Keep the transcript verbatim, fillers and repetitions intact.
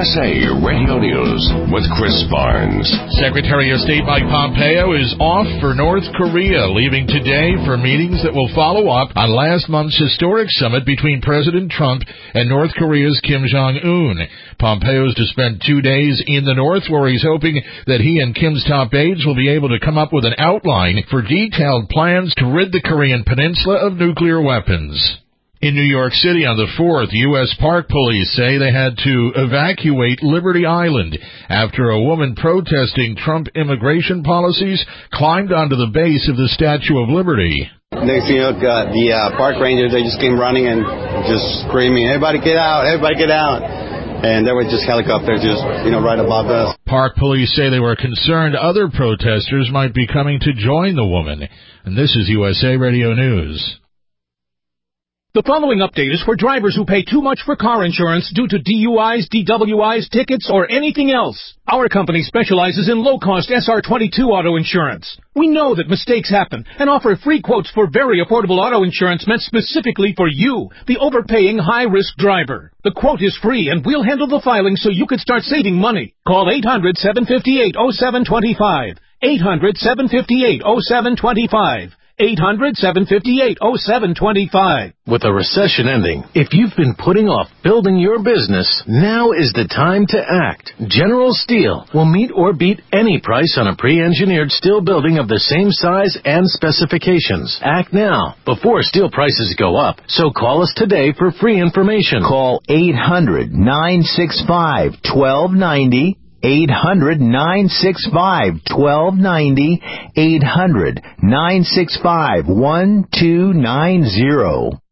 S A Radio News with Chris Barnes. Secretary of State Mike Pompeo is off for North Korea, leaving today for meetings that will follow up on last month's historic summit between President Trump and North Korea's Kim Jong-un. Pompeo is to spend two days in the North, where he's hoping that he and Kim's top aides will be able to come up with an outline for detailed plans to rid the Korean peninsula of nuclear weapons. In New York City on the fourth, U S Park Police say they had to evacuate Liberty Island after a woman protesting Trump immigration policies climbed onto the base of the Statue of Liberty. Next thing you know, uh, the uh, park rangers, they just came running and just screaming, "Everybody get out, everybody get out." And there were just helicopters just, you know, right above us. Park police say they were concerned other protesters might be coming to join the woman. And this is U S A Radio News. The following update is for drivers who pay too much for car insurance due to D U Is, D W Is, tickets, or anything else. Our company specializes in low-cost S R twenty-two auto insurance. We know that mistakes happen and offer free quotes for very affordable auto insurance meant specifically for you, the overpaying high-risk driver. The quote is free, and we'll handle the filing so you can start saving money. Call eight hundred, seven five eight, oh seven two five. eight hundred, seven five eight, oh seven two five. eight hundred, seven five eight, oh seven two five. With a recession ending, if you've been putting off building your business, now is the time to act. General Steel will meet or beat any price on a pre-engineered steel building of the same size and specifications. Act now, before steel prices go up. So call us today for free information. Call eight hundred, nine six five, one two nine zero. eight hundred, nine six five, one two nine zero. eight hundred, nine six five, one two nine zero.